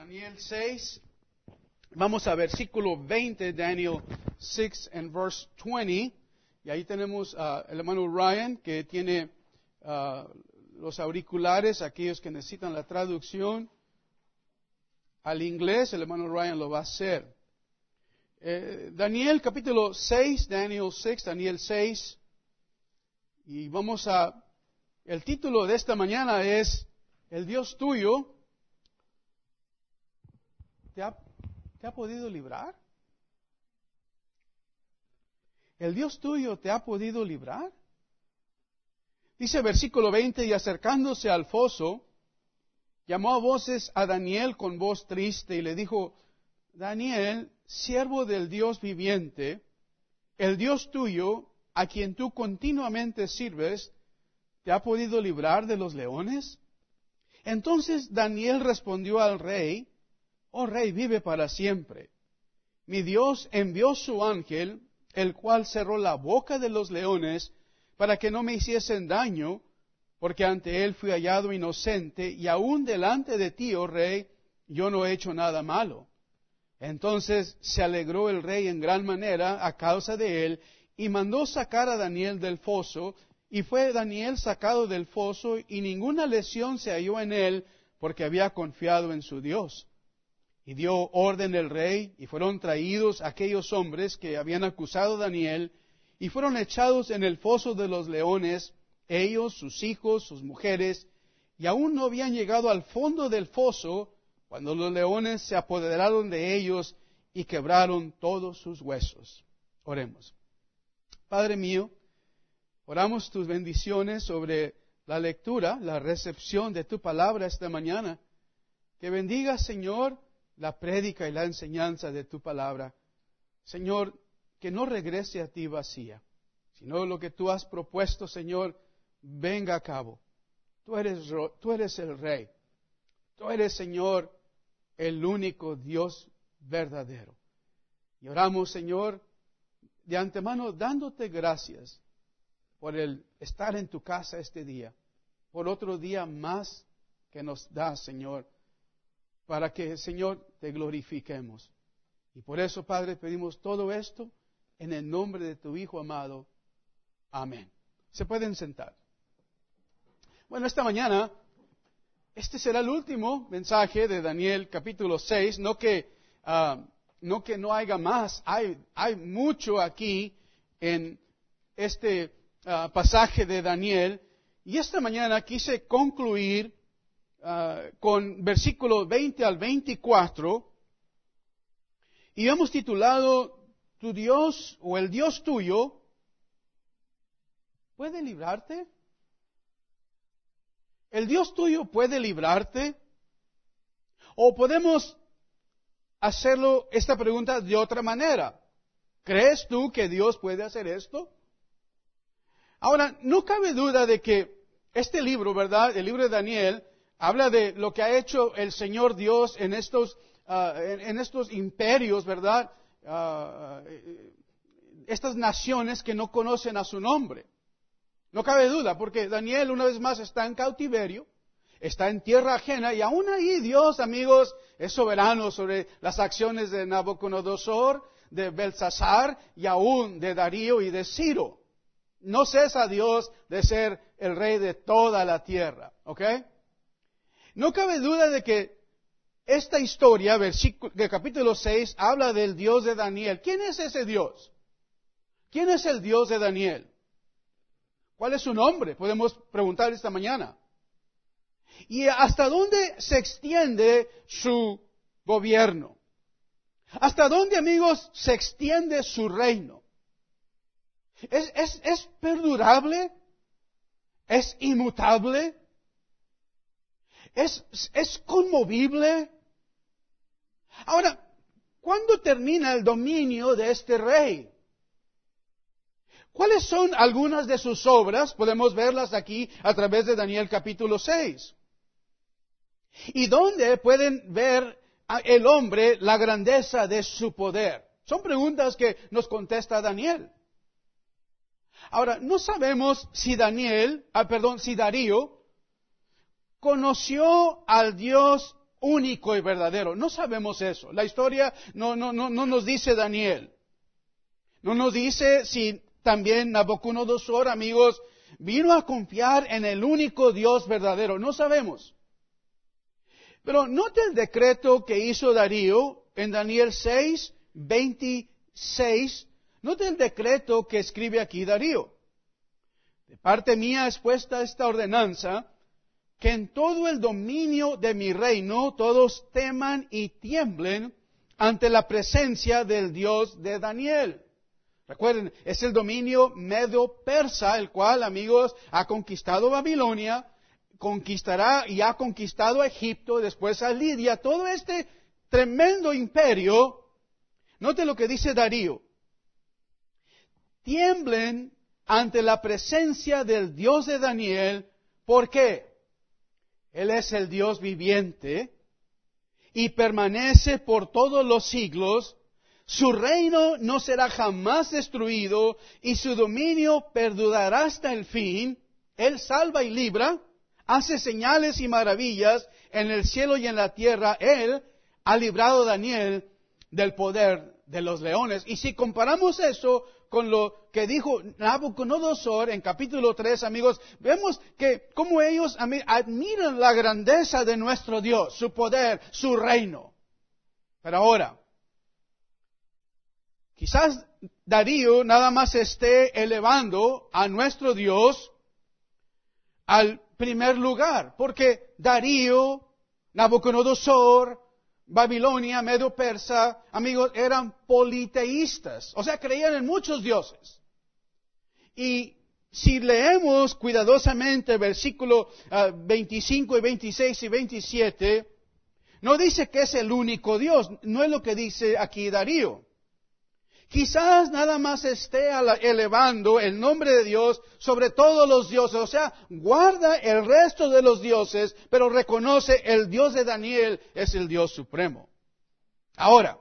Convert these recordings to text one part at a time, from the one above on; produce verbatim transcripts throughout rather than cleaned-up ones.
Daniel seis, vamos a versículo veinte, Daniel six and verse twenty, y ahí tenemos uh, el hermano Ryan que tiene uh, los auriculares, aquellos que necesitan la traducción al inglés, el hermano Ryan lo va a hacer. Eh, Daniel capítulo seis, Daniel seis, Daniel seis, y vamos a, el título de esta mañana es, el Dios tuyo, ¿te ha, te ha podido librar? ¿El Dios tuyo te ha podido librar? Dice versículo veinte, y acercándose al foso, llamó a voces a Daniel con voz triste y le dijo, Daniel, siervo del Dios viviente, el Dios tuyo, a quien tú continuamente sirves, ¿te ha podido librar de los leones? Entonces Daniel respondió al rey, oh rey, vive para siempre. Mi Dios envió su ángel, el cual cerró la boca de los leones, para que no me hiciesen daño, porque ante él fui hallado inocente, y aún delante de ti, oh rey, yo no he hecho nada malo. Entonces se alegró el rey en gran manera a causa de él, y mandó sacar a Daniel del foso, y fue Daniel sacado del foso, y ninguna lesión se halló en él, porque había confiado en su Dios. Y dio orden el rey, y fueron traídos aquellos hombres que habían acusado a Daniel, y fueron echados en el foso de los leones, ellos, sus hijos, sus mujeres, y aún no habían llegado al fondo del foso, cuando los leones se apoderaron de ellos y quebraron todos sus huesos. Oremos. Padre mío, oramos tus bendiciones sobre la lectura, la recepción de tu palabra esta mañana. Que bendiga, Señor, la prédica y la enseñanza de tu palabra. Señor, que no regrese a ti vacía, sino lo que tú has propuesto, Señor, venga a cabo. Tú eres, tú eres el Rey. Tú eres, Señor, el único Dios verdadero. Y oramos, Señor, de antemano dándote gracias por el estar en tu casa este día, por otro día más que nos das, Señor, para que, Señor, te glorifiquemos. Y por eso, Padre, pedimos todo esto en el nombre de tu Hijo amado. Amén. Se pueden sentar. Bueno, esta mañana, este será el último mensaje de Daniel capítulo seis, no que, uh, no que no haya más, hay, hay mucho aquí en este uh, pasaje de Daniel, y esta mañana quise concluir uh, con versículos veinte al veinticuatro, y hemos titulado, ¿tu Dios o el Dios tuyo puede librarte? ¿El Dios tuyo puede librarte? O podemos hacerlo esta pregunta de otra manera. ¿Crees tú que Dios puede hacer esto? Ahora, no cabe duda de que este libro, ¿verdad? El libro de Daniel, habla de lo que ha hecho el Señor Dios en estos, uh, en, en estos imperios, ¿verdad? Uh, estas naciones que no conocen a su nombre. No cabe duda, porque Daniel una vez más está en cautiverio, está en tierra ajena, y aún ahí Dios, amigos, es soberano sobre las acciones de Nabucodonosor, de Belsasar, y aún de Darío y de Ciro. No cesa Dios de ser el rey de toda la tierra, ¿ok? No cabe duda de que esta historia, versículo, de capítulo seis, habla del Dios de Daniel. ¿Quién es ese Dios? ¿Quién es el Dios de Daniel? ¿Cuál es su nombre? Podemos preguntar esta mañana. ¿Y hasta dónde se extiende su gobierno? ¿Hasta dónde, amigos, se extiende su reino? ¿Es, es, es perdurable? ¿Es inmutable? ¿Es, es conmovible? Ahora, ¿cuándo termina el dominio de este rey? ¿Cuáles son algunas de sus obras? Podemos verlas aquí a través de Daniel capítulo seis. ¿Y dónde pueden ver el hombre la grandeza de su poder? Son preguntas que nos contesta Daniel. Ahora, no sabemos si Daniel, ah, perdón, si Darío conoció al Dios único y verdadero. No sabemos eso. La historia no, no, no, no nos dice Daniel. No nos dice si también Nabucodonosor, amigos, vino a confiar en el único Dios verdadero. No sabemos. Pero note el decreto que hizo Darío en Daniel seis, veintiséis. Note el decreto que escribe aquí Darío. De parte mía es puesta esta ordenanza, que en todo el dominio de mi reino todos teman y tiemblen ante la presencia del Dios de Daniel. Recuerden, es el dominio medo-persa, el cual, amigos, ha conquistado Babilonia, conquistará y ha conquistado a Egipto, después a Lidia, todo este tremendo imperio. Note lo que dice Darío. Tiemblen ante la presencia del Dios de Daniel. ¿Por qué? Él es el Dios viviente y permanece por todos los siglos. Su reino no será jamás destruido y su dominio perdurará hasta el fin. Él salva y libra, hace señales y maravillas en el cielo y en la tierra. Él ha librado a Daniel del poder de los leones. Y si comparamos eso con lo que dijo Nabucodonosor en capítulo tres, amigos, vemos que como ellos admiran la grandeza de nuestro Dios, su poder, su reino. Pero ahora, quizás Darío nada más esté elevando a nuestro Dios al primer lugar, porque Darío, Nabucodonosor, Babilonia, Medo-Persa, amigos, eran politeístas, o sea, creían en muchos dioses. Y si leemos cuidadosamente versículos uh, veinticinco y veintiséis y veintisiete, no dice que es el único Dios, no es lo que dice aquí Darío. Quizás nada más esté elevando el nombre de Dios sobre todos los dioses, o sea, guarda el resto de los dioses, pero reconoce el Dios de Daniel es el Dios supremo. Ahora,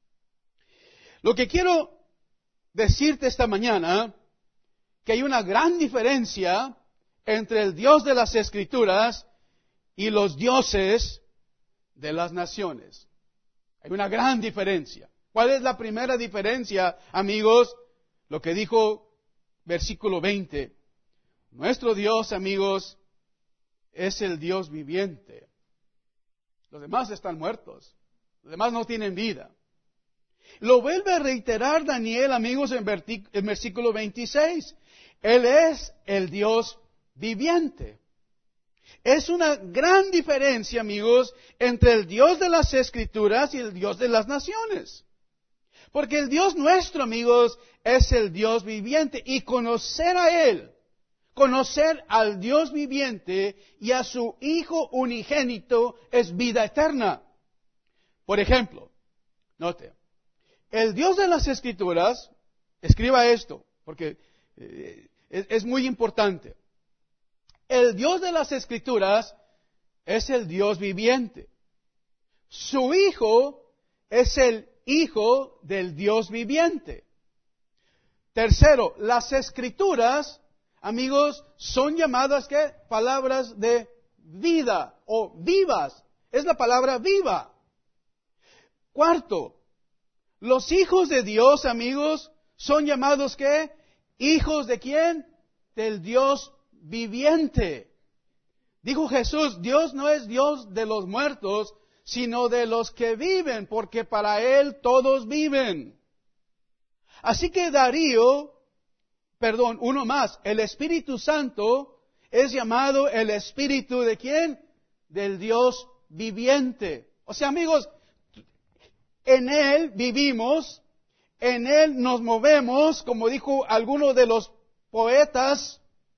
lo que quiero decirte esta mañana, que hay una gran diferencia entre el Dios de las Escrituras y los dioses de las naciones. Hay una gran diferencia. ¿Cuál es la primera diferencia, amigos? Lo que dijo versículo veinte. Nuestro Dios, amigos, es el Dios viviente. Los demás están muertos. Los demás no tienen vida. Lo vuelve a reiterar Daniel, amigos, en versículo veintiséis. Él es el Dios viviente. Es una gran diferencia, amigos, entre el Dios de las Escrituras y el Dios de las naciones. Porque el Dios nuestro, amigos, es el Dios viviente. Y conocer a Él, conocer al Dios viviente y a su Hijo unigénito es vida eterna. Por ejemplo, note, el Dios de las Escrituras, escriba esto, porque eh, es, es muy importante. El Dios de las Escrituras es el Dios viviente. Su Hijo es el Hijo del Dios viviente. Tercero, las Escrituras, amigos, son llamadas, ¿qué? Palabras de vida o vivas. Es la palabra viva. Cuarto, los hijos de Dios, amigos, son llamados, ¿qué? Hijos de quién? Del Dios viviente. Dijo Jesús, Dios no es Dios de los muertos, sino de los que viven, porque para Él todos viven. Así que Darío, perdón, uno más, el Espíritu Santo es llamado el Espíritu de quién? Del Dios viviente. O sea, amigos, en Él vivimos, en Él nos movemos, como dijo alguno de los poetas.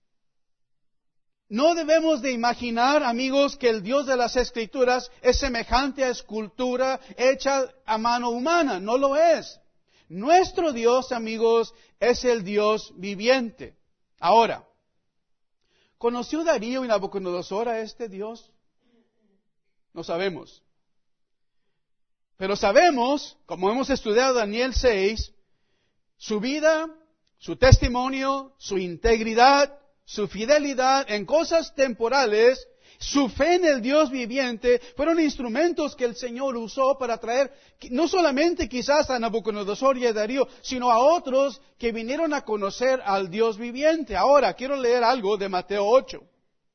No debemos de imaginar, amigos, que el Dios de las Escrituras es semejante a escultura hecha a mano humana. No lo es. Nuestro Dios, amigos, es el Dios viviente. Ahora, ¿conoció Darío y Nabucodonosor a este Dios? No sabemos. Pero sabemos, como hemos estudiado Daniel seis, su vida, su testimonio, su integridad, su fidelidad en cosas temporales, su fe en el Dios viviente fueron instrumentos que el Señor usó para traer no solamente quizás a Nabucodonosor y a Darío, sino a otros que vinieron a conocer al Dios viviente. Ahora, quiero leer algo de Mateo ocho.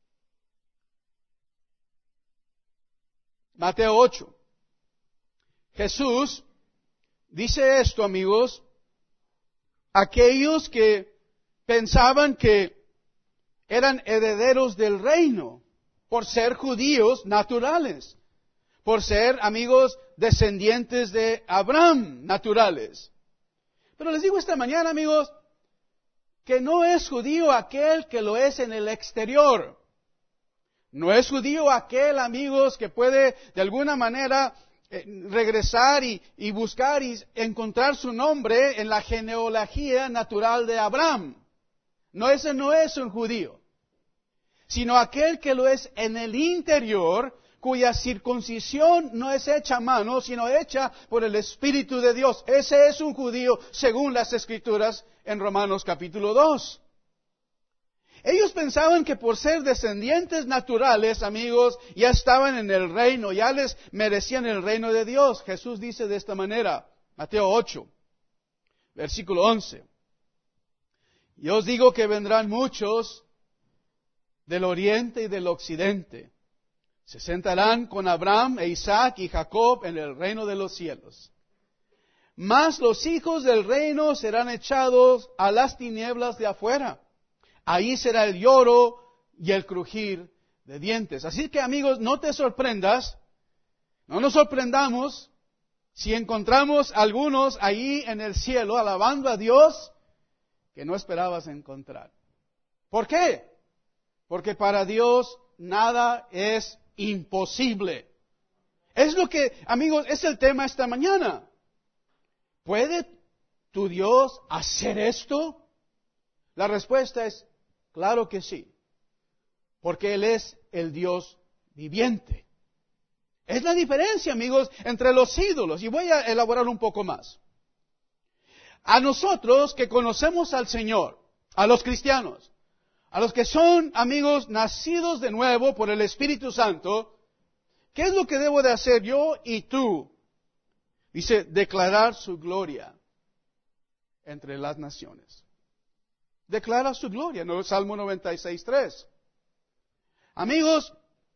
Mateo ocho. Jesús dice esto, amigos, aquellos que pensaban que eran herederos del reino por ser judíos naturales, por ser, amigos, descendientes de Abraham naturales. Pero les digo esta mañana, amigos, que no es judío aquel que lo es en el exterior. No es judío aquel, amigos, que puede de alguna manera eh, regresar y, y buscar y encontrar su nombre en la genealogía natural de Abraham. No, ese no es un judío, sino aquel que lo es en el interior, cuya circuncisión no es hecha a mano, sino hecha por el Espíritu de Dios. Ese es un judío según las Escrituras en Romanos capítulo dos. Ellos pensaban que por ser descendientes naturales, amigos, ya estaban en el reino, ya les merecían el reino de Dios. Jesús dice de esta manera, Mateo ocho, versículo once. Yo os digo que vendrán muchos del oriente y del occidente. Se sentarán con Abraham e Isaac y Jacob en el reino de los cielos. Mas los hijos del reino serán echados a las tinieblas de afuera. Ahí será el lloro y el crujir de dientes. Así que, amigos, no te sorprendas, no nos sorprendamos si encontramos algunos ahí en el cielo alabando a Dios que no esperabas encontrar. ¿Por qué? Porque para Dios nada es imposible. Es lo que, amigos, es el tema esta mañana. ¿Puede tu Dios hacer esto? La respuesta es claro que sí, porque Él es el Dios viviente. Es la diferencia, amigos, entre los ídolos, y voy a elaborar un poco más. A nosotros que conocemos al Señor, a los cristianos, a los que son, amigos, nacidos de nuevo por el Espíritu Santo, ¿qué es lo que debo de hacer yo y tú? Dice, declarar su gloria entre las naciones. Declara su gloria, ¿no? Salmo noventa y seis, tres. Amigos,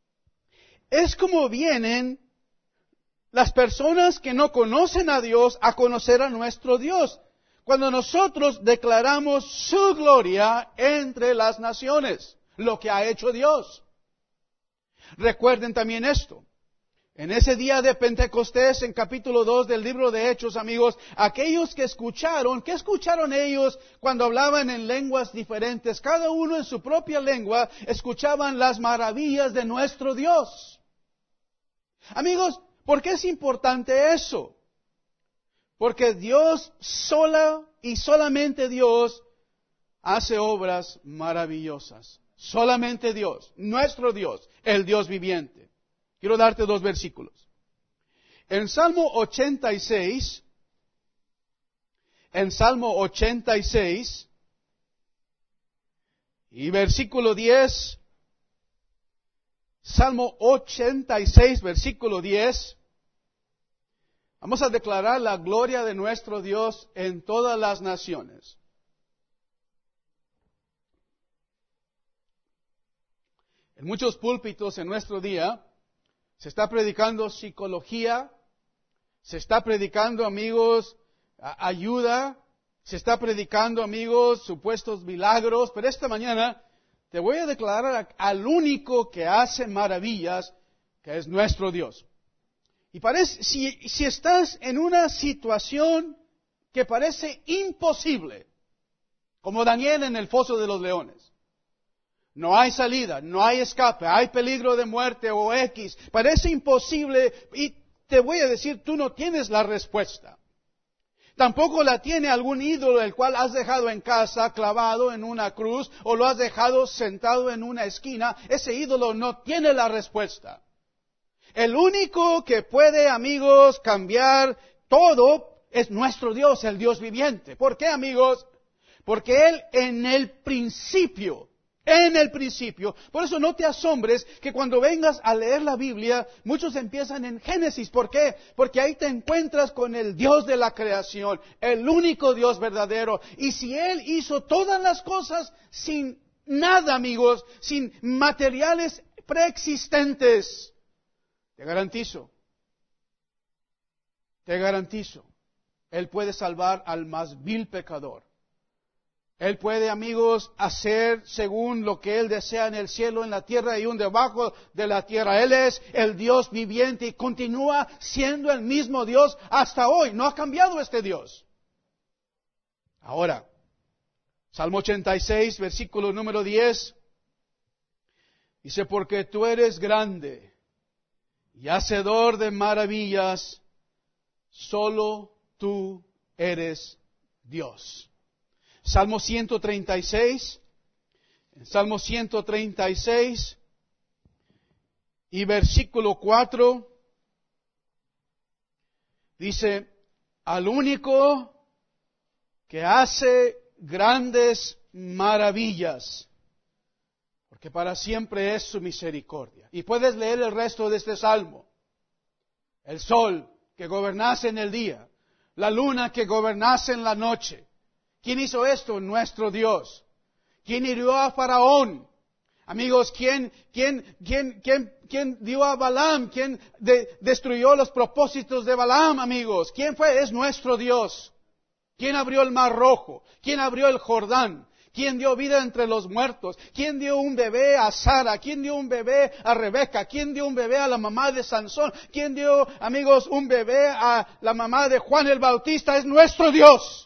es como vienen las personas que no conocen a Dios a conocer a nuestro Dios. Cuando nosotros declaramos su gloria entre las naciones, lo que ha hecho Dios. Recuerden también esto. En ese día de Pentecostés, en capítulo dos del libro de Hechos, amigos, aquellos que escucharon, ¿qué escucharon ellos cuando hablaban en lenguas diferentes? Cada uno en su propia lengua escuchaban las maravillas de nuestro Dios. Amigos, ¿por qué es importante eso? Porque Dios sola y solamente Dios hace obras maravillosas. Solamente Dios, nuestro Dios, el Dios viviente. Quiero darte dos versículos. En Salmo ochenta y seis, en Salmo ochenta y seis, y versículo diez, Salmo ochenta y seis, versículo diez, vamos a declarar la gloria de nuestro Dios en todas las naciones. En muchos púlpitos en nuestro día, se está predicando psicología, se está predicando, amigos, ayuda, se está predicando, amigos, supuestos milagros, pero esta mañana te voy a declarar al único que hace maravillas, que es nuestro Dios. Y parece, si, si estás en una situación que parece imposible, como Daniel en el foso de los leones, no hay salida, no hay escape, hay peligro de muerte o X. Parece imposible y te voy a decir, tú no tienes la respuesta. Tampoco la tiene algún ídolo el cual has dejado en casa clavado en una cruz o lo has dejado sentado en una esquina. Ese ídolo no tiene la respuesta. El único que puede, amigos, cambiar todo es nuestro Dios, el Dios viviente. ¿Por qué, amigos? Porque Él en el principio En el principio. Por eso no te asombres que cuando vengas a leer la Biblia, muchos empiezan en Génesis. ¿Por qué? Porque ahí te encuentras con el Dios de la creación, el único Dios verdadero. Y si Él hizo todas las cosas sin nada, amigos, sin materiales preexistentes, te garantizo, te garantizo, Él puede salvar al más vil pecador. Él puede, amigos, hacer según lo que Él desea en el cielo, en la tierra y aún debajo de la tierra. Él es el Dios viviente y continúa siendo el mismo Dios hasta hoy. No ha cambiado este Dios. Ahora, Salmo ochenta y seis, versículo número diez, dice, porque tú eres grande y hacedor de maravillas, solo tú eres Dios. Salmo ciento treinta y seis, Salmo ciento treinta y seis y versículo cuatro, dice, al único que hace grandes maravillas, porque para siempre es su misericordia. Y puedes leer el resto de este salmo. El sol que gobernase en el día, la luna que gobernase en la noche. ¿Quién hizo esto? Nuestro Dios. ¿Quién hirió a Faraón? Amigos, ¿quién, quién, quién, quién, quién dio a Balaam? ¿Quién de, destruyó los propósitos de Balaam, amigos? ¿Quién fue? Es nuestro Dios. ¿Quién abrió el Mar Rojo? ¿Quién abrió el Jordán? ¿Quién dio vida entre los muertos? ¿Quién dio un bebé a Sara? ¿Quién dio un bebé a Rebeca? ¿Quién dio un bebé a la mamá de Sansón? ¿Quién dio, amigos, un bebé a la mamá de Juan el Bautista? Es nuestro Dios.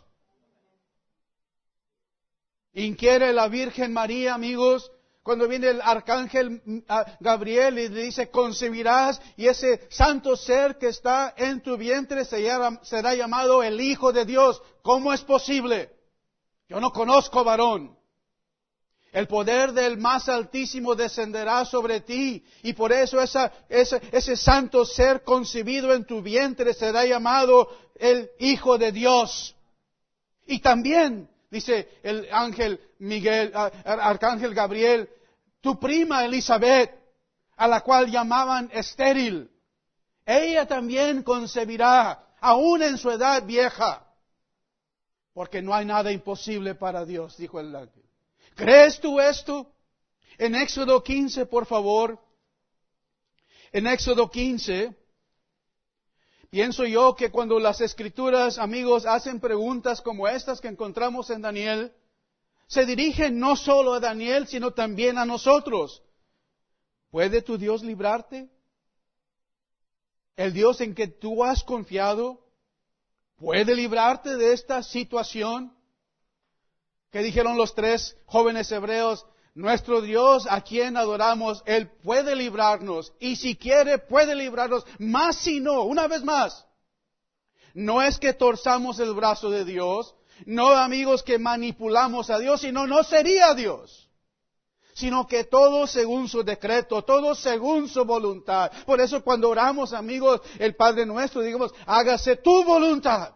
Inquiere la Virgen María, amigos, cuando viene el arcángel Gabriel y le dice, concebirás, y ese santo ser que está en tu vientre será llamado el Hijo de Dios. ¿Cómo es posible? Yo no conozco varón. El poder del más altísimo descenderá sobre ti, y por eso esa, ese, ese santo ser concebido en tu vientre será llamado el Hijo de Dios. Y también, dice el ángel Miguel, arcángel Gabriel, tu prima Elizabeth, a la cual llamaban estéril, ella también concebirá, aún en su edad vieja, porque no hay nada imposible para Dios, dijo el ángel. ¿Crees tú esto? En Éxodo quince, por favor, en Éxodo quince, pienso yo que cuando las Escrituras, amigos, hacen preguntas como estas que encontramos en Daniel, se dirigen no solo a Daniel, sino también a nosotros. ¿Puede tu Dios librarte? ¿El Dios en que tú has confiado puede librarte de esta situación? ¿Qué dijeron los tres jóvenes hebreos? Nuestro Dios, a quien adoramos, Él puede librarnos, y si quiere puede librarnos, más si no, una vez más, no es que torzamos el brazo de Dios, no, amigos, que manipulamos a Dios, sino no sería Dios, sino que todo según su decreto, todo según su voluntad. Por eso cuando oramos, amigos, el Padre Nuestro, digamos, hágase tu voluntad.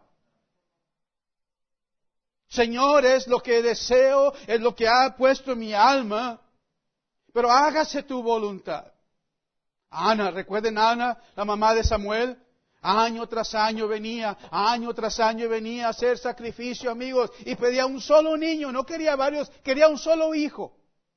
Señor, es lo que deseo, es lo que ha puesto en mi alma, pero hágase tu voluntad. Ana, recuerden a Ana, la mamá de Samuel, año tras año venía, año tras año venía a hacer sacrificio, amigos, y pedía un solo niño, no quería varios, quería un solo hijo.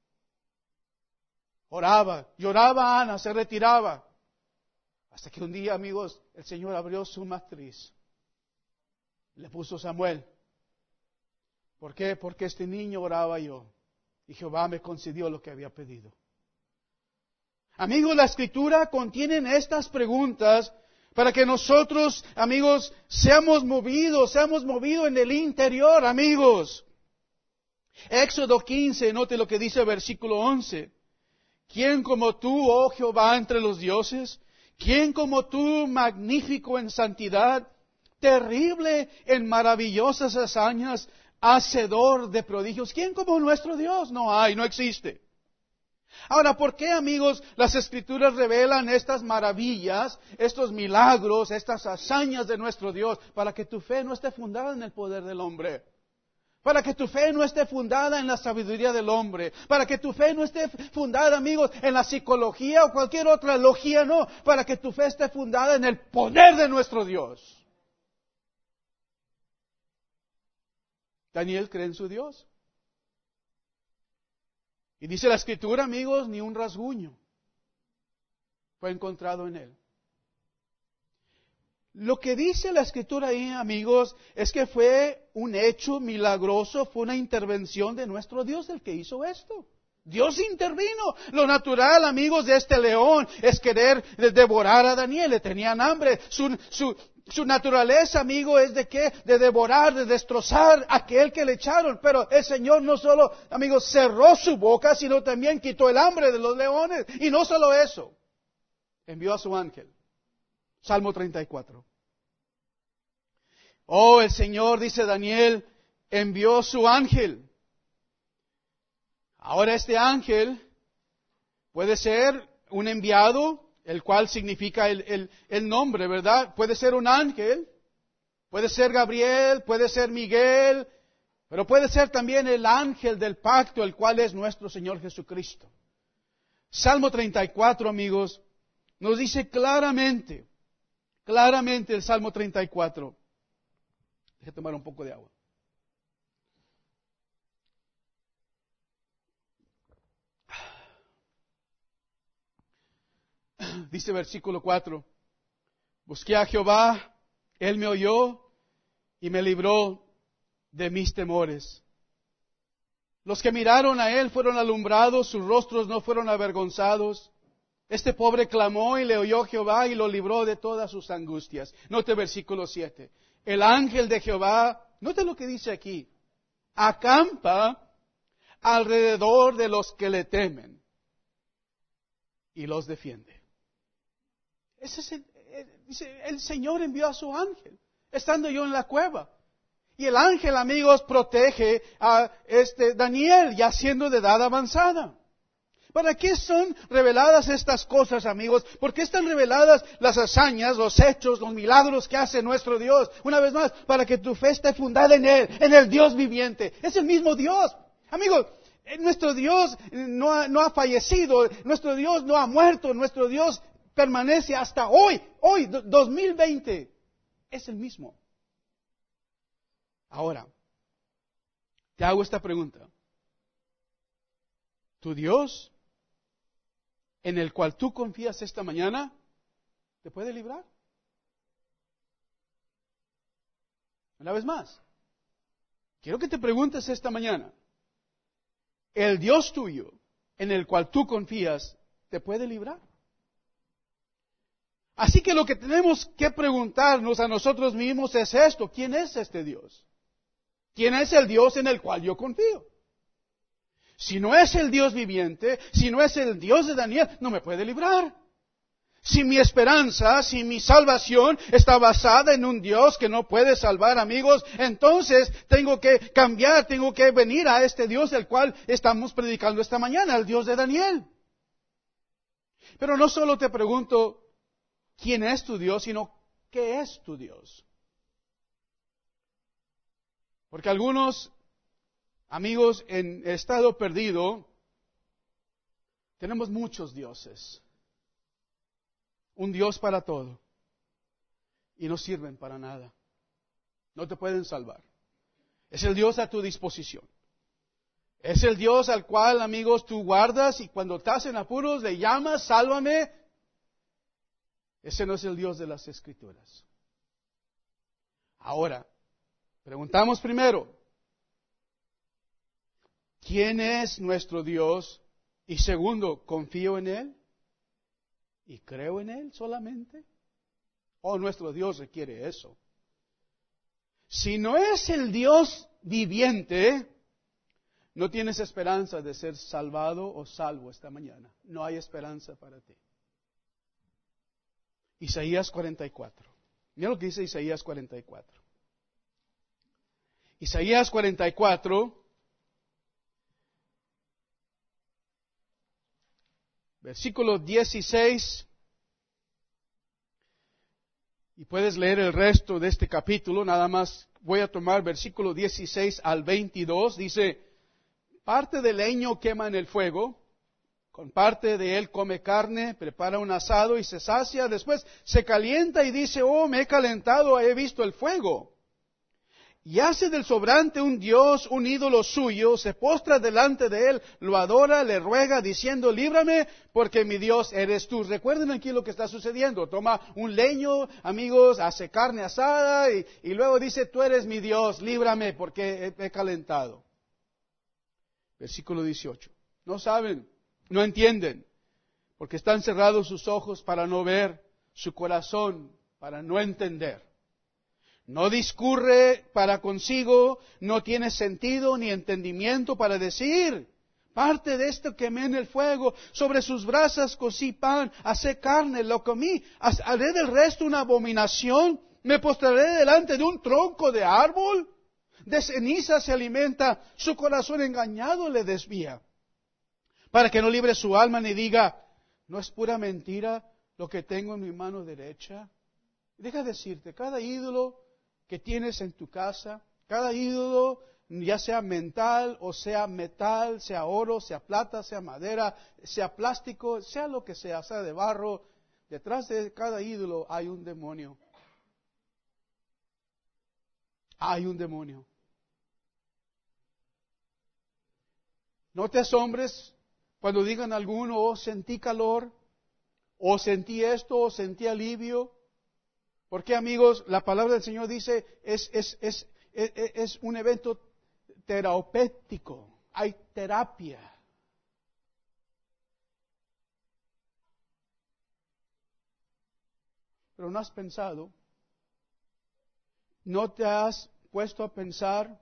Oraba, lloraba Ana, se retiraba, hasta que un día, amigos, el Señor abrió su matriz, le puso Samuel. ¿Por qué? Porque este niño oraba yo, y Jehová me concedió lo que había pedido. Amigos, la Escritura contiene estas preguntas para que nosotros, amigos, seamos movidos, seamos movidos en el interior, amigos. Éxodo quince, note lo que dice el versículo once. ¿Quién como tú, oh Jehová, entre los dioses? ¿Quién como tú, magnífico en santidad, terrible en maravillosas hazañas, hacedor de prodigios? ¿Quién como nuestro Dios? No hay, no existe. Ahora, ¿por qué, amigos, las Escrituras revelan estas maravillas, estos milagros, estas hazañas de nuestro Dios? Para que tu fe no esté fundada en el poder del hombre. Para que tu fe no esté fundada en la sabiduría del hombre. Para que tu fe no esté fundada, amigos, en la psicología o cualquier otra logía, no. Para que tu fe esté fundada en el poder de nuestro Dios. Daniel cree en su Dios. Y dice la Escritura, amigos, ni un rasguño fue encontrado en él. Lo que dice la Escritura ahí, amigos, es que fue un hecho milagroso, fue una intervención de nuestro Dios el que hizo esto. Dios intervino. Lo natural, amigos, de este león es querer devorar a Daniel. Le tenían hambre. Su, su, su naturaleza, amigo, es de qué? De devorar, de destrozar a aquel que le echaron. Pero el Señor no solo, amigos, cerró su boca, sino también quitó el hambre de los leones. Y no solo eso, envió a su ángel. Salmo treinta y cuatro. Oh, el Señor, dice Daniel, envió su ángel. Ahora este ángel puede ser un enviado, el cual significa el, el, el nombre, ¿verdad? Puede ser un ángel, puede ser Gabriel, puede ser Miguel, pero puede ser también el ángel del pacto, el cual es nuestro Señor Jesucristo. Salmo treinta y cuatro, amigos, nos dice claramente, claramente el Salmo treinta y cuatro. Deje tomar un poco de agua. Dice versículo cuatro, busqué a Jehová, Él me oyó y me libró de mis temores. Los que miraron a Él fueron alumbrados, sus rostros no fueron avergonzados. Este pobre clamó y le oyó Jehová y lo libró de todas sus angustias. Note versículo siete. El ángel de Jehová, note lo que dice aquí, acampa alrededor de los que le temen y los defiende. Ese es el, el, dice, el Señor envió a su ángel, estando yo en la cueva. Y el ángel, amigos, protege a este Daniel, ya siendo de edad avanzada. ¿Para qué son reveladas estas cosas, amigos? ¿Por qué están reveladas las hazañas, los hechos, los milagros que hace nuestro Dios? Una vez más, para que tu fe esté fundada en Él, en el Dios viviente. Es el mismo Dios. Amigos, nuestro Dios no ha, no ha fallecido, nuestro Dios no ha muerto, nuestro Dios permanece hasta hoy, hoy, dos mil veinte. Es el mismo. Ahora, te hago esta pregunta. ¿Tu Dios, en el cual tú confías esta mañana, te puede librar? Una vez más, quiero que te preguntes esta mañana, ¿el Dios tuyo, en el cual tú confías, te puede librar? Así que lo que tenemos que preguntarnos a nosotros mismos es esto: ¿quién es este Dios? ¿Quién es el Dios en el cual yo confío? Si no es el Dios viviente, si no es el Dios de Daniel, no me puede librar. Si mi esperanza, si mi salvación está basada en un Dios que no puede salvar, amigos, entonces tengo que cambiar, tengo que venir a este Dios del cual estamos predicando esta mañana, el Dios de Daniel. Pero no solo te pregunto quién es tu Dios, sino qué es tu Dios. Porque algunos amigos en estado perdido tenemos muchos dioses. Un Dios para todo. Y no sirven para nada. No te pueden salvar. Es el Dios a tu disposición. Es el Dios al cual, amigos, tú guardas y cuando estás en apuros le llamas, sálvame. Ese no es el Dios de las Escrituras. Ahora, preguntamos primero, ¿quién es nuestro Dios? Y segundo, ¿confío en Él? ¿Y creo en Él solamente? ¿O nuestro Dios requiere eso? Si no es el Dios viviente, no tienes esperanza de ser salvado o salvo esta mañana. No hay esperanza para ti. Isaías cuarenta y cuatro. Mira lo que dice Isaías cuarenta y cuatro. Isaías cuarenta y cuatro, versículo dieciséis, y puedes leer el resto de este capítulo, nada más voy a tomar versículo dieciséis al veintidós, dice, parte del leño quema en el fuego, con parte de él come carne, prepara un asado y se sacia, después se calienta y dice, oh, me he calentado, he visto el fuego. Y hace del sobrante un dios, un ídolo suyo, se postra delante de él, lo adora, le ruega, diciendo, líbrame, porque mi Dios eres tú. Recuerden aquí lo que está sucediendo. Toma un leño, amigos, hace carne asada, y, y luego dice, tú eres mi Dios, líbrame, porque he, he calentado. Versículo dieciocho. No saben, no entienden, porque están cerrados sus ojos para no ver, su corazón para no entender. No discurre para consigo, no tiene sentido ni entendimiento para decir, parte de esto quemé en el fuego, sobre sus brasas cocí pan, hacé carne, lo comí, haré del resto una abominación, me postraré delante de un tronco de árbol, de ceniza se alimenta, su corazón engañado le desvía, para que no libre su alma ni diga, ¿no es pura mentira lo que tengo en mi mano derecha? Deja decirte, cada ídolo que tienes en tu casa, cada ídolo, ya sea mental o sea metal, sea oro, sea plata, sea madera, sea plástico, sea lo que sea, sea de barro, detrás de cada ídolo hay un demonio. Hay un demonio. No te asombres cuando digan alguno, oh, sentí calor, o sentí esto, o sentí alivio. Porque, amigos, la palabra del Señor dice, es, es, es, es, es un evento terapéutico. Hay terapia. Pero no has pensado, no te has puesto a pensar,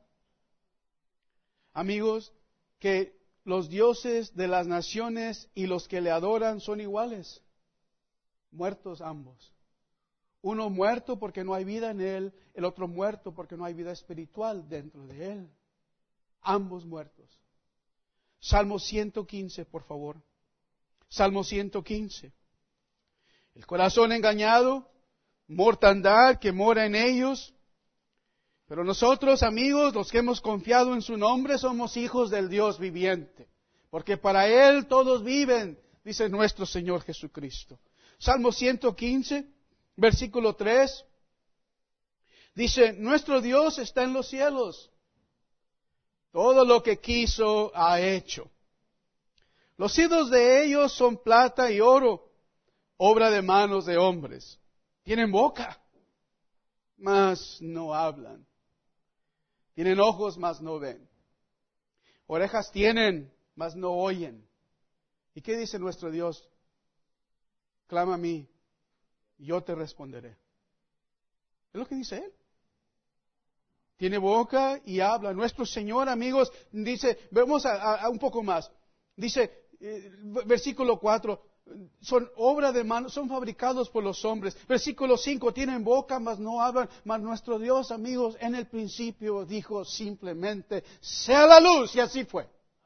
amigos, que los dioses de las naciones y los que le adoran son iguales, muertos ambos. Uno muerto porque no hay vida en él, el otro muerto porque no hay vida espiritual dentro de él. Ambos muertos. Salmo ciento quince, por favor. Salmo ciento quince. El corazón engañado, mortandad que mora en ellos. Pero nosotros, amigos, los que hemos confiado en su nombre, somos hijos del Dios viviente. Porque para Él todos viven, dice nuestro Señor Jesucristo. Salmo ciento quince. Versículo tres, dice, nuestro Dios está en los cielos, todo lo que quiso ha hecho. Los ídolos de ellos son plata y oro, obra de manos de hombres. Tienen boca, mas no hablan. Tienen ojos, mas no ven. Orejas tienen, mas no oyen. ¿Y qué dice nuestro Dios? Clama a mí. Yo te responderé. Es lo que dice Él. Tiene boca y habla. Nuestro Señor, amigos, dice, vemos a, a, a un poco más. Dice, eh, versículo cuatro, son obra de manos, son fabricados por los hombres. Versículo cinco, tienen boca, mas no hablan. Mas nuestro Dios, amigos, en el principio dijo simplemente, sea la luz, y así fue.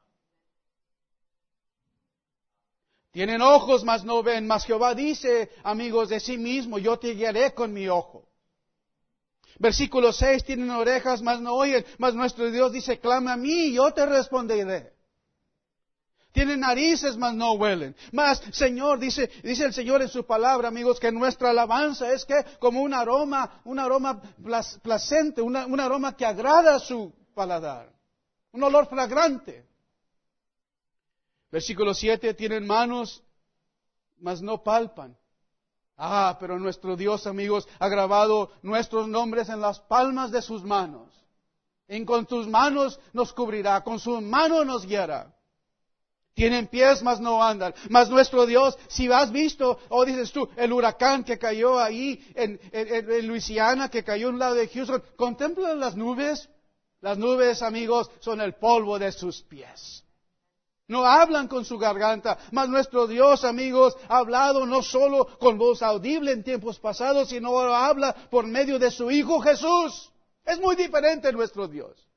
Tienen ojos, mas no ven. Mas Jehová dice, amigos, de sí mismo, yo te guiaré con mi ojo. Versículo seis, tienen orejas, mas no oyen. Mas nuestro Dios dice, clama a mí, yo te responderé. Tienen narices, mas no huelen. Mas, Señor, dice, dice el Señor en su palabra, amigos, que nuestra alabanza es que como un aroma, un aroma placente, una, un aroma que agrada a su paladar. Un olor fragrante. Versículo siete, tienen manos, mas no palpan. Ah, pero nuestro Dios, amigos, ha grabado nuestros nombres en las palmas de sus manos. Y con tus manos nos cubrirá, con sus manos nos guiará. Tienen pies, mas no andan. Mas nuestro Dios, si has visto, o dices tú, el huracán que cayó ahí en, en, en Luisiana, que cayó en un lado de Houston, ¿contemplan las nubes? Las nubes, amigos, son el polvo de sus pies. No hablan con su garganta, mas nuestro Dios, amigos, ha hablado no solo con voz audible en tiempos pasados, sino habla por medio de su Hijo Jesús. Es muy diferente nuestro Dios.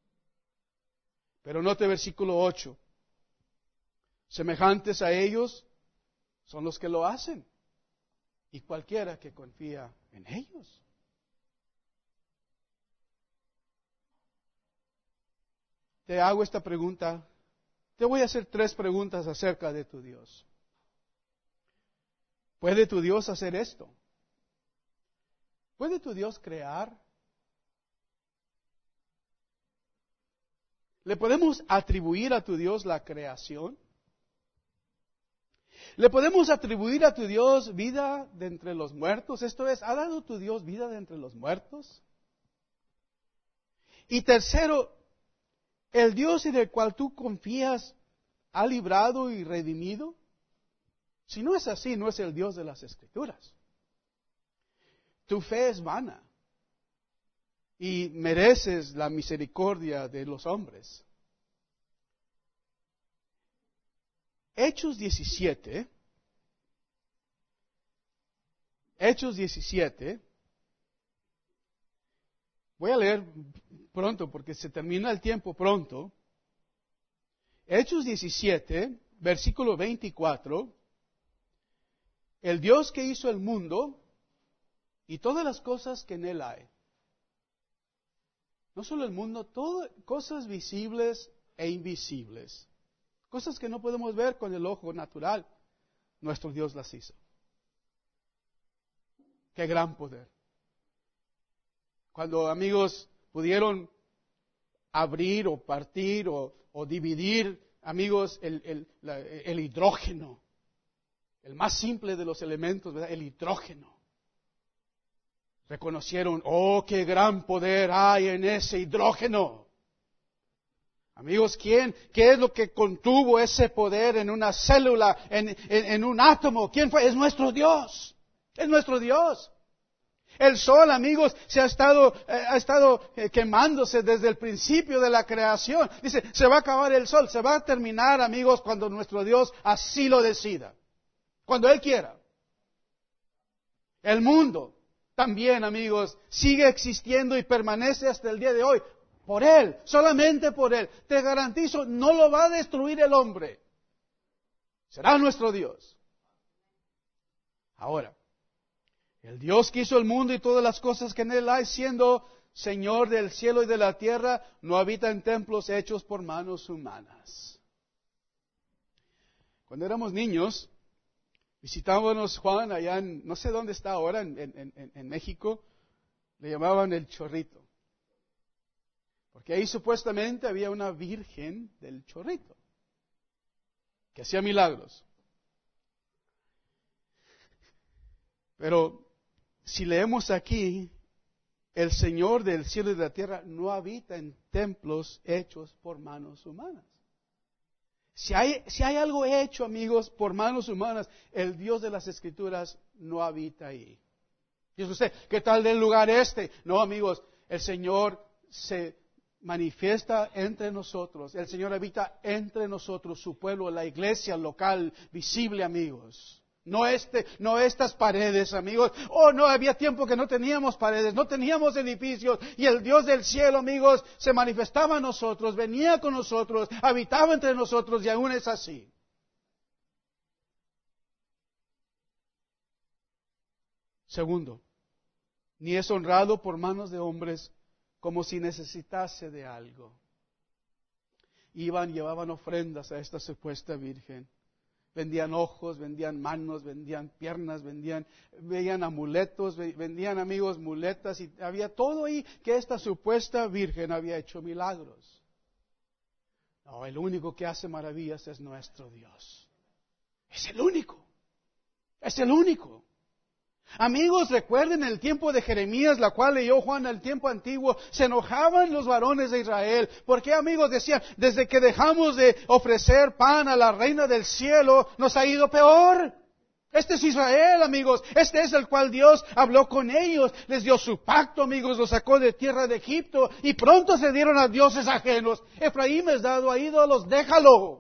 Pero note versículo ocho. Semejantes a ellos son los que lo hacen, y cualquiera que confía en ellos. te hago esta pregunta. Te voy a hacer tres preguntas acerca de tu Dios. ¿Puede tu Dios hacer esto? ¿Puede tu Dios crear? ¿Le podemos atribuir a tu Dios la creación? ¿Le podemos atribuir a tu Dios vida de entre los muertos? Esto es, ¿ha dado tu Dios vida de entre los muertos? Y tercero, ¿el Dios en el cual tú confías ha librado y redimido? Si no es así, no es el Dios de las Escrituras. Tu fe es vana y mereces la misericordia de los hombres. Hechos diecisiete, Hechos diecisiete, voy a leer pronto porque se termina el tiempo pronto. Hechos diecisiete, versículo veinticuatro, el Dios que hizo el mundo y todas las cosas que en él hay. No solo el mundo, todo, cosas visibles e invisibles. Cosas que no podemos ver con el ojo natural. Nuestro Dios las hizo. Qué gran poder. Cuando, amigos, pudieron abrir o partir o, o dividir, amigos, el, el, la, el hidrógeno. El más simple de los elementos, ¿verdad? El hidrógeno. Reconocieron, oh, qué gran poder hay en ese hidrógeno. Amigos, ¿quién? ¿Qué es lo que contuvo ese poder en una célula, en, en, en un átomo? ¿Quién fue? Es nuestro Dios. Es nuestro Dios. El sol, amigos, se ha estado, eh, ha estado eh, quemándose desde el principio de la creación. Dice, se va a acabar el sol, se va a terminar, amigos, cuando nuestro Dios así lo decida. Cuando Él quiera. El mundo también, amigos, sigue existiendo y permanece hasta el día de hoy. Por Él, solamente por Él. Te garantizo, no lo va a destruir el hombre. Será nuestro Dios. Ahora, el Dios que hizo el mundo y todas las cosas que en Él hay, siendo Señor del cielo y de la tierra, no habita en templos hechos por manos humanas. Cuando éramos niños, visitábamos Juan allá en, no sé dónde está ahora, en, en, en, en México, le llamaban el Chorrito. Porque ahí supuestamente había una virgen del Chorrito, que hacía milagros. Pero si leemos aquí, el Señor del cielo y de la tierra no habita en templos hechos por manos humanas. Si hay, si hay algo hecho, amigos, por manos humanas, el Dios de las Escrituras no habita ahí. Dice usted, ¿qué tal del lugar este? No, amigos, el Señor se manifiesta entre nosotros. El Señor habita entre nosotros, su pueblo, la iglesia local, visible, amigos. No este, no estas paredes, amigos. Oh, no, había tiempo que no teníamos paredes, no teníamos edificios. Y el Dios del cielo, amigos, se manifestaba a nosotros, venía con nosotros, habitaba entre nosotros y aún es así. Segundo, ni es honrado por manos de hombres como si necesitase de algo. Iban, llevaban ofrendas a esta supuesta virgen. Vendían ojos, vendían manos, vendían piernas, vendían, veían amuletos, vendían, amigos, muletas, y había todo ahí que esta supuesta virgen había hecho milagros. No, el único que hace maravillas es nuestro Dios. Es el único. Es el único. Amigos, recuerden el tiempo de Jeremías, la cual leyó Juan el tiempo antiguo. Se enojaban los varones de Israel. Porque, amigos, decían, desde que dejamos de ofrecer pan a la reina del cielo, nos ha ido peor. Este es Israel, amigos. Este es el cual Dios habló con ellos. Les dio su pacto, amigos. Los sacó de tierra de Egipto. Y pronto se dieron a dioses ajenos. Efraín es dado a ídolos, déjalo.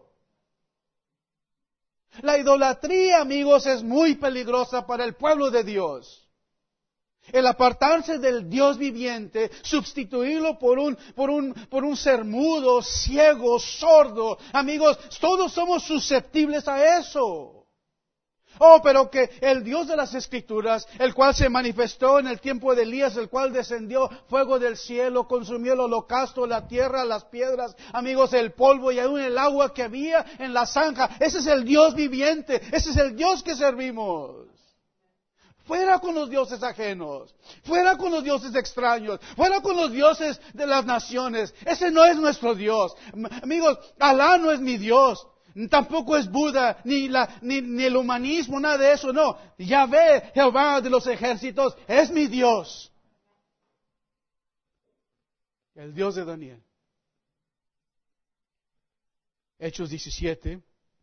La idolatría, amigos, es muy peligrosa para el pueblo de Dios. El apartarse del Dios viviente, sustituirlo por un, por un, por un ser mudo, ciego, sordo. Amigos, todos somos susceptibles a eso. Oh, pero que el Dios de las Escrituras, el cual se manifestó en el tiempo de Elías, el cual descendió fuego del cielo, consumió el holocausto, la tierra, las piedras, amigos, el polvo y aún el agua que había en la zanja. Ese es el Dios viviente, ese es el Dios que servimos. Fuera con los dioses ajenos, fuera con los dioses extraños, fuera con los dioses de las naciones. Ese no es nuestro Dios. Amigos, Alá no es mi Dios. Tampoco es Buda, ni, la, ni, ni el humanismo, nada de eso, no. Yahvé, Jehová de los ejércitos, es mi Dios. El Dios de Daniel. Hechos diecisiete.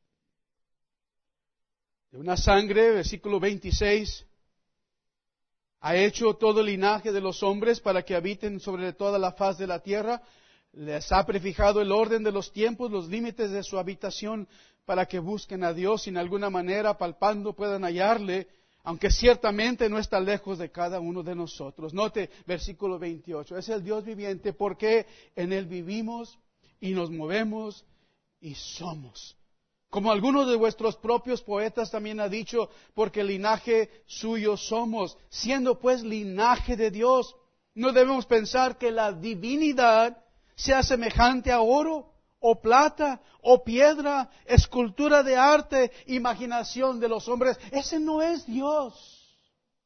De una sangre, versículo veintiséis. Ha hecho todo el linaje de los hombres para que habiten sobre toda la faz de la tierra. Les ha prefijado el orden de los tiempos, los límites de su habitación, para que busquen a Dios y en alguna manera, palpando, puedan hallarle, aunque ciertamente no está lejos de cada uno de nosotros. Note versículo veintiocho, es el Dios viviente porque en Él vivimos y nos movemos y somos. Como algunos de vuestros propios poetas también ha dicho, porque linaje suyo somos, siendo pues linaje de Dios. No debemos pensar que la divinidad sea semejante a oro, o plata, o piedra, escultura de arte, imaginación de los hombres. Ese no es Dios.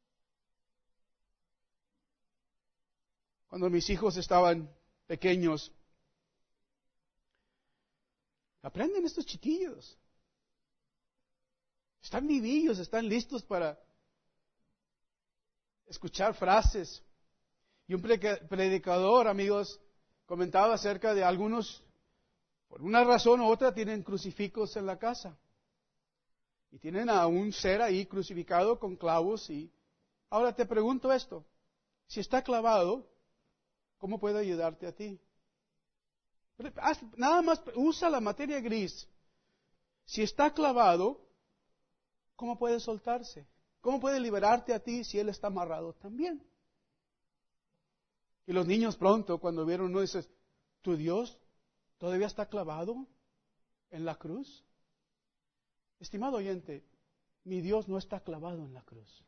Cuando mis hijos estaban pequeños, aprenden estos chiquillos. Están vivillos, están listos para escuchar frases. Y un predicador, amigos, comentaba acerca de algunos, por una razón u otra, tienen crucifijos en la casa. Y tienen a un ser ahí crucificado con clavos. Y ahora te pregunto esto, si está clavado, ¿cómo puede ayudarte a ti? Nada más usa la materia gris. Si está clavado, ¿cómo puede soltarse? ¿Cómo puede liberarte a ti si él está amarrado también? Y los niños pronto, cuando vieron uno, dicen, ¿tu Dios todavía está clavado en la cruz? Estimado oyente, mi Dios no está clavado en la cruz.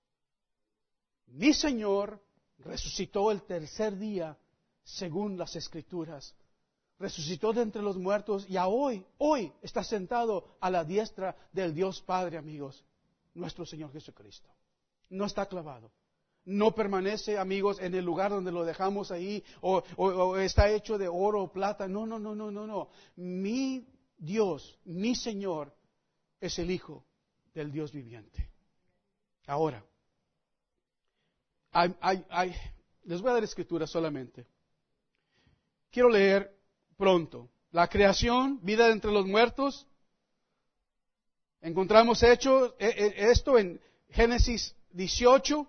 Mi Señor resucitó el tercer día, según las Escrituras. Resucitó de entre los muertos y a hoy, hoy está sentado a la diestra del Dios Padre, amigos, nuestro Señor Jesucristo. No está clavado. No permanece, amigos, en el lugar donde lo dejamos ahí, o, o, o está hecho de oro o plata. No, no, no, no, no, no. Mi Dios, mi Señor, es el Hijo del Dios viviente. Ahora, hay, hay, hay, les voy a dar escritura solamente. Quiero leer pronto. La creación, vida de entre los muertos. Encontramos hecho esto en Génesis dieciocho.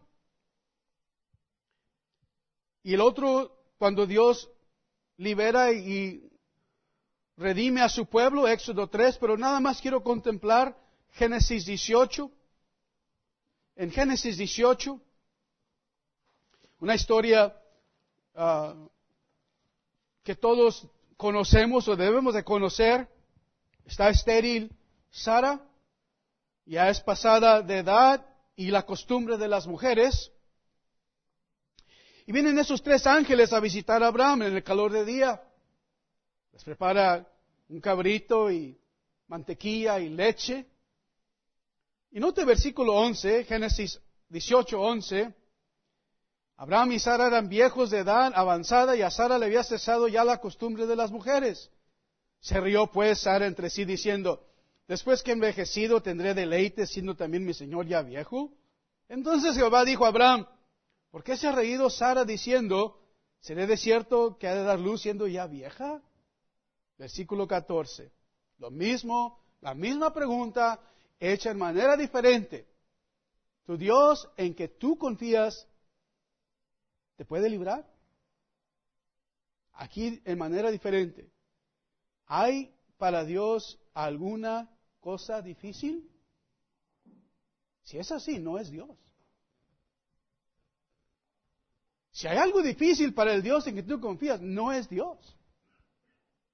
Y el otro, cuando Dios libera y redime a su pueblo, Éxodo tres, pero nada más quiero contemplar Génesis dieciocho. En Génesis dieciocho, una historia uh, que todos conocemos o debemos de conocer. Está estéril Sara, ya es pasada de edad y la costumbre de las mujeres. Y vienen esos tres ángeles a visitar a Abraham en el calor del día. Les prepara un cabrito y mantequilla y leche. Y note versículo once, Génesis dieciocho, once. Abraham y Sara eran viejos de edad avanzada y a Sara le había cesado ya la costumbre de las mujeres. Se rió pues Sara entre sí diciendo, después que envejecido tendré deleite siendo también mi señor ya viejo. Entonces Jehová dijo a Abraham, ¿por qué se ha reído Sara diciendo, ¿seré de cierto que ha de dar luz siendo ya vieja? Versículo catorce. Lo mismo, la misma pregunta, hecha en manera diferente. Tu Dios en que tú confías, ¿te puede librar? Aquí en manera diferente. ¿Hay para Dios alguna cosa difícil? Si es así, no es Dios. Si hay algo difícil para el Dios en que tú confías, no es Dios.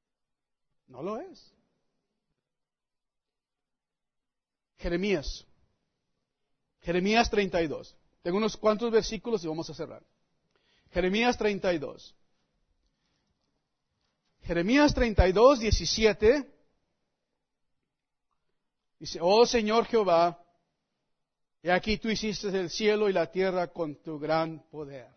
No lo es. Jeremías, Jeremías treinta y dos. Tengo unos cuantos versículos y vamos a cerrar. Jeremías treinta y dos. Jeremías treinta y dos, diecisiete. Dice, oh Señor Jehová, he aquí tú hiciste el cielo y la tierra con tu gran poder.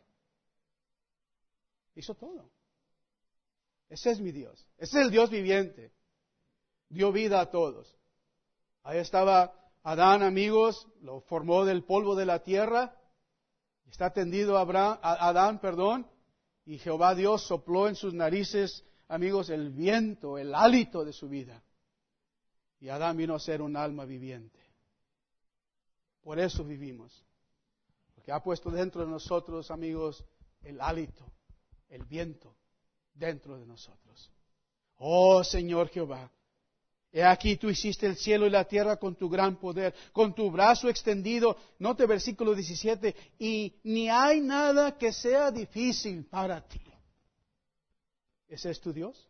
Hizo todo. Ese es mi Dios. Ese es el Dios viviente. Dio vida a todos. Ahí estaba Adán, amigos, lo formó del polvo de la tierra. Está tendido Abraham, Adán, perdón, y Jehová Dios sopló en sus narices, amigos, el viento, el hálito de su vida. Y Adán vino a ser un alma viviente. Por eso vivimos. Porque ha puesto dentro de nosotros, amigos, el hálito, el viento, dentro de nosotros. Oh Señor Jehová, he aquí tú hiciste el cielo y la tierra con tu gran poder, con tu brazo extendido. Note versículo diecisiete, y ni hay nada que sea difícil para ti. ¿Ese es tu Dios?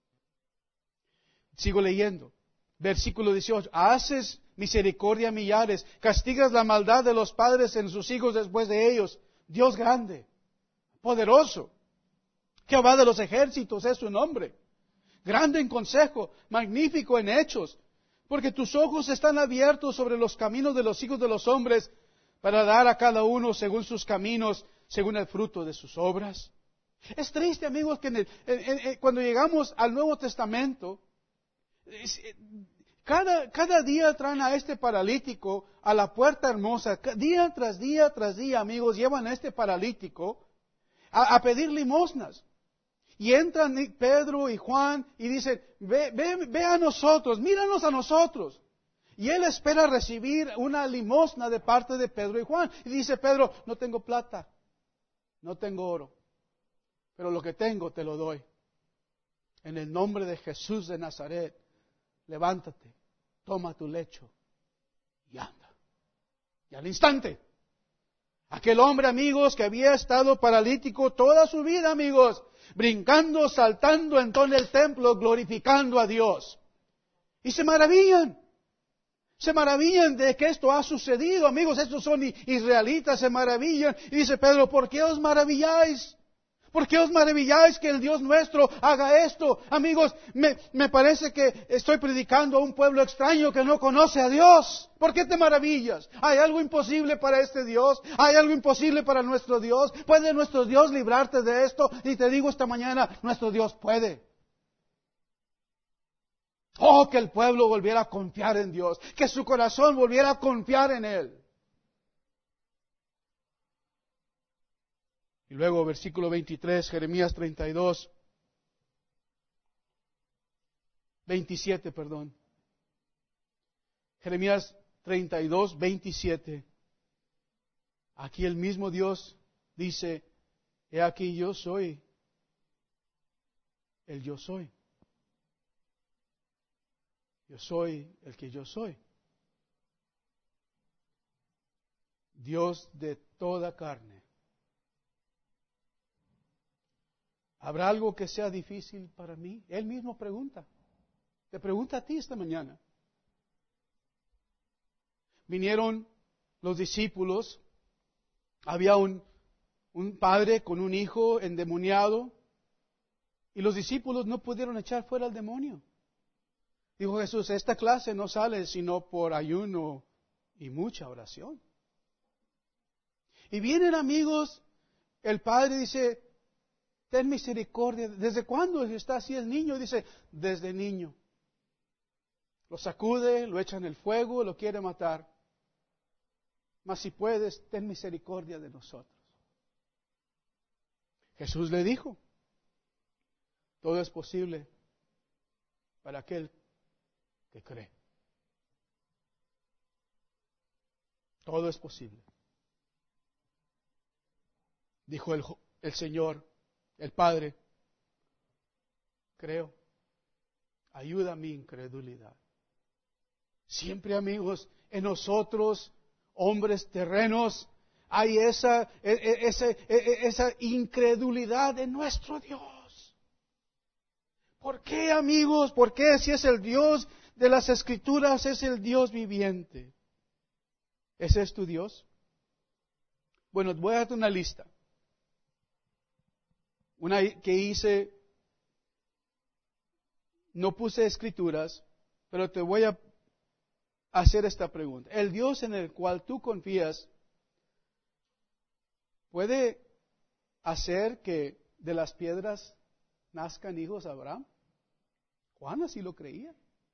Sigo leyendo. Versículo dieciocho, haces misericordia a millares, castigas la maldad de los padres en sus hijos después de ellos. Dios grande, poderoso. Jehová de los ejércitos es su nombre. Grande en consejo, magnífico en hechos, porque tus ojos están abiertos sobre los caminos de los hijos de los hombres, para dar a cada uno según sus caminos, según el fruto de sus obras. Es triste, amigos, que en el, en, en, cuando llegamos al Nuevo Testamento, es, cada, cada día traen a este paralítico a la puerta hermosa, día tras día tras día, amigos, llevan a este paralítico a, a pedir limosnas. Y entran Pedro y Juan y dicen, ve, ve, ve a nosotros, míranos a nosotros. Y él espera recibir una limosna de parte de Pedro y Juan. Y dice Pedro, no tengo plata, no tengo oro, pero lo que tengo te lo doy. En el nombre de Jesús de Nazaret, levántate, toma tu lecho y anda. Y al instante, aquel hombre, amigos, que había estado paralítico toda su vida, amigos, brincando, saltando en todo el templo, glorificando a Dios. Y se maravillan. Se maravillan de que esto ha sucedido, amigos. Estos son israelitas, se maravillan. Y dice Pedro, ¿por qué os maravilláis? ¿Por qué os maravilláis que el Dios nuestro haga esto? Amigos, me, me parece que estoy predicando a un pueblo extraño que no conoce a Dios. ¿Por qué te maravillas? ¿Hay algo imposible para este Dios? ¿Hay algo imposible para nuestro Dios? ¿Puede nuestro Dios librarte de esto? Y te digo esta mañana, nuestro Dios puede. Oh, que el pueblo volviera a confiar en Dios, que su corazón volviera a confiar en Él. Y luego versículo veintitrés, Jeremías treinta y dos, veintisiete, perdón. Jeremías treinta y dos, veintisiete. Aquí el mismo Dios dice, he aquí yo soy el yo soy. Yo soy el que yo soy. Dios de toda carne. ¿Habrá algo que sea difícil para mí? Él mismo pregunta. Te pregunta a ti esta mañana. Vinieron los discípulos. Había un, un padre con un hijo endemoniado. Y los discípulos no pudieron echar fuera al demonio. Dijo Jesús, esta clase no sale sino por ayuno y mucha oración. Y vienen, amigos, el padre dice, ten misericordia. ¿Desde cuándo está así el niño? Dice, desde niño. Lo sacude, lo echa en el fuego, lo quiere matar. Mas si puedes, ten misericordia de nosotros. Jesús le dijo, todo es posible para aquel que cree. Todo es posible. Dijo el, el Señor, el Padre, creo, ayuda a mi incredulidad. Siempre, amigos, en nosotros, hombres terrenos, hay esa, esa, esa incredulidad en nuestro Dios. ¿Por qué, amigos? ¿Por qué si es el Dios de las Escrituras, es el Dios viviente? ¿Ese es tu Dios? Bueno, voy a darte una lista. Una que hice, no puse escrituras, pero te voy a hacer esta pregunta. ¿El Dios en el cual tú confías puede hacer que de las piedras nazcan hijos a Abraham? Juan así lo creía.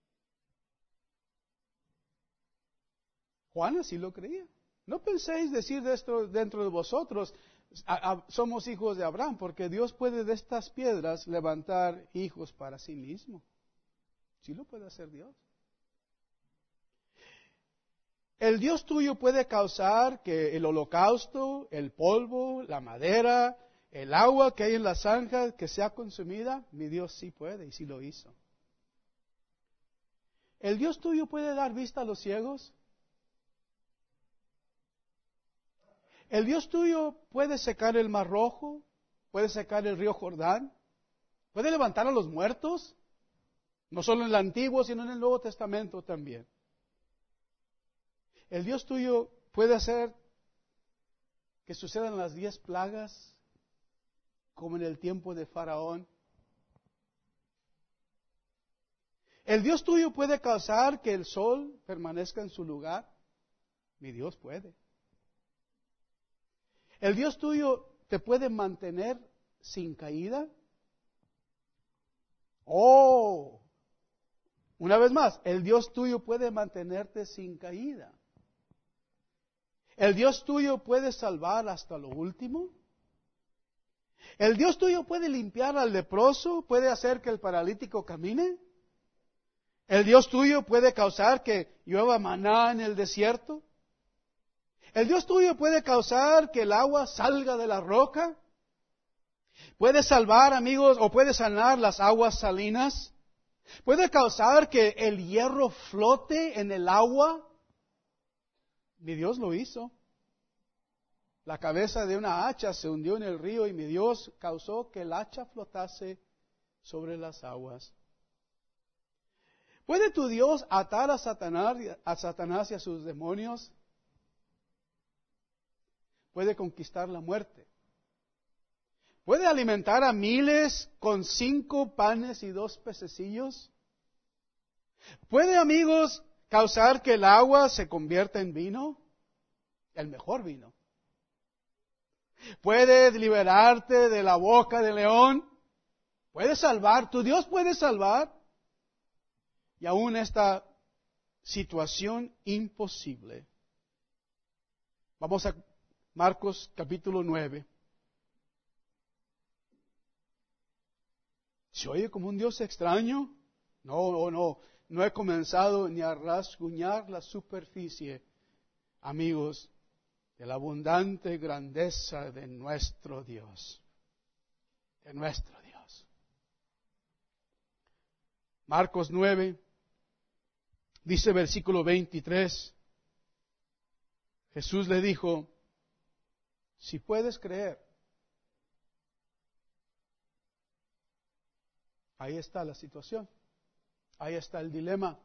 Juan así lo creía. No penséis decir de esto dentro de vosotros, a, a, somos hijos de Abraham, porque Dios puede de estas piedras levantar hijos para sí mismo. Sí lo puede hacer Dios. El Dios tuyo puede causar que el holocausto, el polvo, la madera, el agua que hay en la zanja que sea consumida. Mi Dios sí puede y sí lo hizo. ¿El Dios tuyo puede dar vista a los ciegos? ¿El Dios tuyo puede secar el mar rojo? ¿Puede secar el río Jordán? ¿Puede levantar a los muertos? No solo en el Antiguo, sino en el Nuevo Testamento también. ¿El Dios tuyo puede hacer que sucedan las diez plagas como en el tiempo de Faraón? ¿El Dios tuyo puede causar que el sol permanezca en su lugar? Mi Dios puede. ¿El Dios tuyo te puede mantener sin caída? Oh, una vez más, el Dios tuyo puede mantenerte sin caída. ¿El Dios tuyo puede salvar hasta lo último? ¿El Dios tuyo puede limpiar al leproso? ¿Puede hacer que el paralítico camine? ¿El Dios tuyo puede causar que llueva maná en el desierto? ¿El Dios tuyo puede causar que el agua salga de la roca? ¿Puede salvar, amigos, o puede sanar las aguas salinas? ¿Puede causar que el hierro flote en el agua? Mi Dios lo hizo. La cabeza de una hacha se hundió en el río y mi Dios causó que el hacha flotase sobre las aguas. ¿Puede tu Dios atar a Satanás, a Satanás y a sus demonios? ¿Puede conquistar la muerte? ¿Puede alimentar a miles con cinco panes y dos pececillos? ¿Puede, amigos, causar que el agua se convierta en vino? El mejor vino. ¿Puede liberarte de la boca del león? ¿Puede salvar? ¿Tu Dios puede salvar? Y aún esta situación imposible. Vamos a Marcos capítulo nueve. ¿Se oye como un Dios extraño? No, no, no. No he comenzado ni a rasguñar la superficie, amigos, de la abundante grandeza de nuestro Dios. De nuestro Dios. Marcos nueve, dice versículo veintitrés. Jesús le dijo, si puedes creer, ahí está la situación. Ahí está el dilema.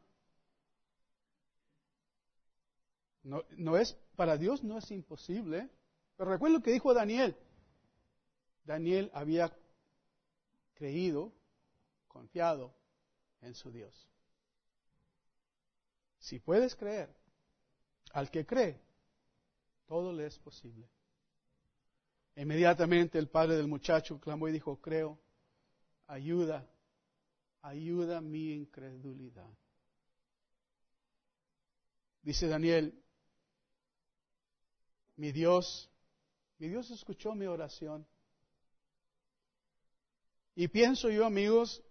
No, no es, para Dios no es imposible. Pero recuerda lo que dijo Daniel. Daniel había creído, confiado en su Dios. Si puedes creer, al que cree, todo le es posible. Inmediatamente el padre del muchacho clamó y dijo, creo, ayuda. Ayuda mi incredulidad. Dice Daniel, mi Dios, mi Dios escuchó mi oración. Y pienso yo, amigos,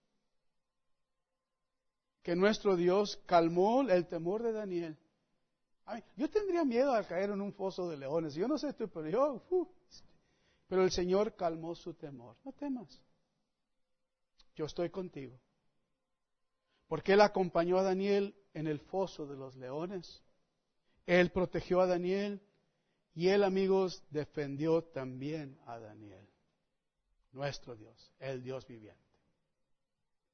que nuestro Dios calmó el temor de Daniel. Ay, yo tendría miedo a caer en un foso de leones. Yo no sé tú, pero yo, uh, pero el Señor calmó su temor. No temas. Yo estoy contigo. Porque Él acompañó a Daniel en el foso de los leones. Él protegió a Daniel y Él, amigos, defendió también a Daniel. Nuestro Dios, el Dios viviente.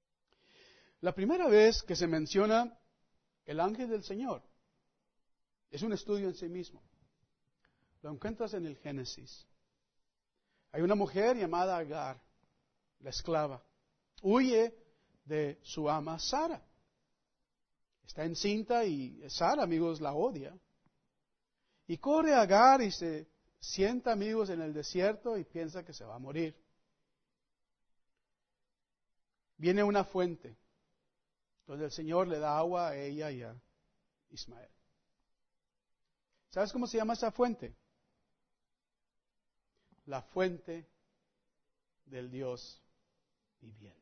La primera vez que se menciona el ángel del Señor Es un estudio en sí mismo. Lo encuentras en el Génesis. Hay una mujer llamada Agar, la esclava. Huye de su ama Sara. Está encinta y Sara, amigos, la odia. Y corre a Agar y se sienta, amigos, en el desierto y piensa que se va a morir. Viene una fuente donde el Señor le da agua a ella y a Ismael. ¿Sabes cómo se llama esa fuente? La fuente del Dios viviente.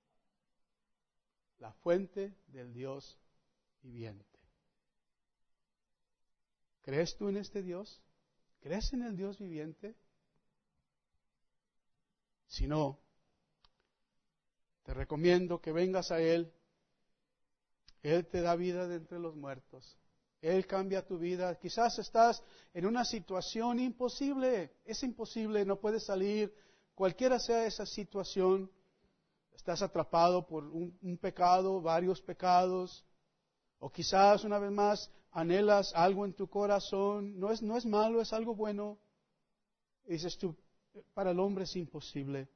La fuente del Dios viviente. ¿Crees tú en este Dios? ¿Crees en el Dios viviente? Si no, te recomiendo que vengas a Él. Él te da vida de entre los muertos. Él cambia tu vida. Quizás estás en una situación imposible. Es imposible, no puedes salir. Cualquiera sea esa situación, estás atrapado por un, un pecado, varios pecados. O quizás, una vez más, anhelas algo en tu corazón. No es, no es malo, es algo bueno. Y dices tú, para el hombre es imposible.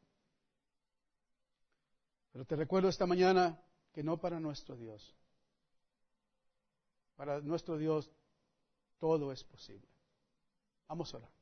Pero te recuerdo esta mañana que no para nuestro Dios. Para nuestro Dios todo es posible. Vamos a orar.